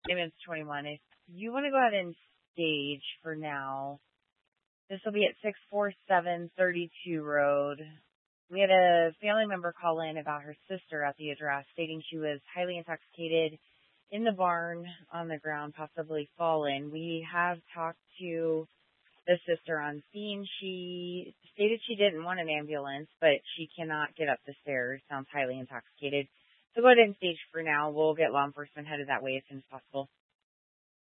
It's 21. If you want to go ahead and stage for now, this will be at 64732 Road. We had a family member call in about her sister at the address, stating she was highly intoxicated in the barn on the ground, possibly fallen. We have talked to the sister on scene. She stated she didn't want an ambulance, but she cannot get up the stairs. Sounds highly intoxicated. So go ahead and stage for now. We'll get law enforcement headed that way as soon as possible.